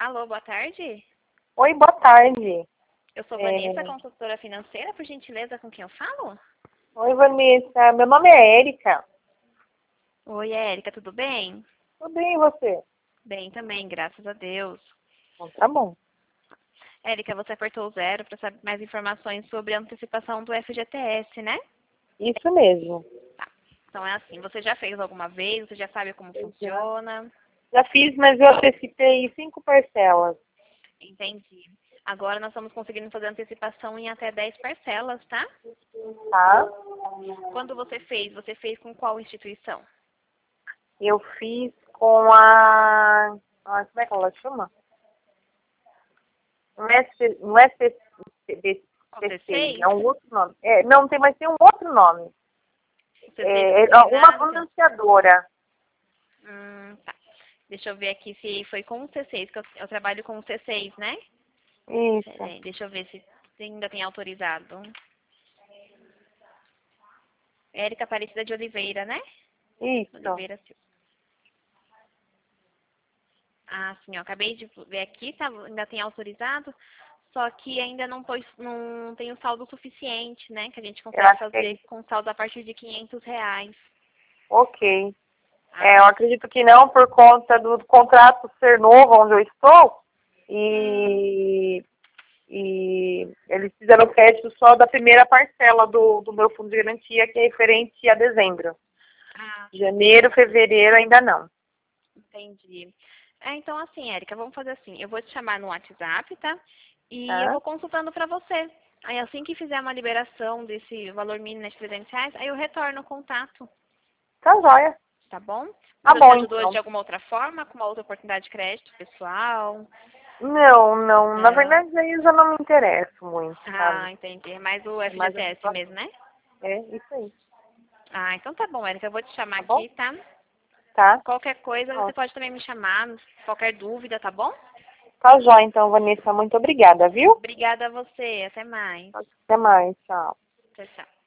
Alô, boa tarde. Oi, boa tarde. Eu sou Vanessa, consultora financeira, por gentileza, com quem eu falo? Oi, Vanessa. Meu nome é Érica. Oi, Érica, tudo bem? Tudo bem, e você? Bem também, graças a Deus. Bom, tá bom. Érica, você apertou o 0 para saber mais informações sobre a antecipação do FGTS, né? Isso mesmo. Tá. Então é assim, você já fez alguma vez? Você já sabe como funciona? Já fiz, mas eu antecipei 5 parcelas. Entendi. Agora nós estamos conseguindo fazer antecipação em até 10 parcelas, tá? Tá? Quando você fez com qual instituição? Eu fiz com a... como é que ela chama? Não é Com CC, C6? é um outro nome. Não, mas tem um outro nome. O C6 É uma consignado? financiadora. Tá. Deixa eu ver aqui se foi com o C6, que eu trabalho com o C6, né? Isso, Peraí, deixa eu ver se ainda tem autorizado. Érica Aparecida de Oliveira, né? isso. Oliveira Silva. Ah, sim, ó, acabei de ver aqui, tá, ainda tem autorizado, só que ainda não tem o saldo suficiente, né? Que a gente Eu consegue acho que é fazer isso. com saldo a partir de R$ 500. Ok. Eu Ah, acredito que não, por conta do contrato ser novo onde eu estou, hum, e eles fizeram o crédito só da primeira parcela do meu fundo de garantia, que é referente a dezembro. Janeiro, fevereiro, ainda não. entendi. Então, assim, Érica, vamos fazer assim. Eu vou te chamar no WhatsApp, tá? E eu Tá? vou consultando pra você. Aí, assim que fizer uma liberação desse valor mínimo de R$ 300, aí eu retorno o contato, Tá jóia. tá bom? Tá Mas eu te bom, ajudo de então. alguma outra forma, com uma outra oportunidade de crédito pessoal? Não, não. Na Não. verdade, aí eu já não me interesso muito, sabe? Ah, entendi. É mais o É mais a FGTS situação. mesmo, né? É, isso aí. Ah, então tá bom, Érica. Eu vou te chamar Tá bom? aqui, tá? Tá? Qualquer coisa, Ó, você pode também me chamar, qualquer dúvida, tá bom? tá jóia, então, Vanessa. Muito obrigada, viu? Obrigada a você. Até mais. Até mais. Tchau. Tchau, tchau.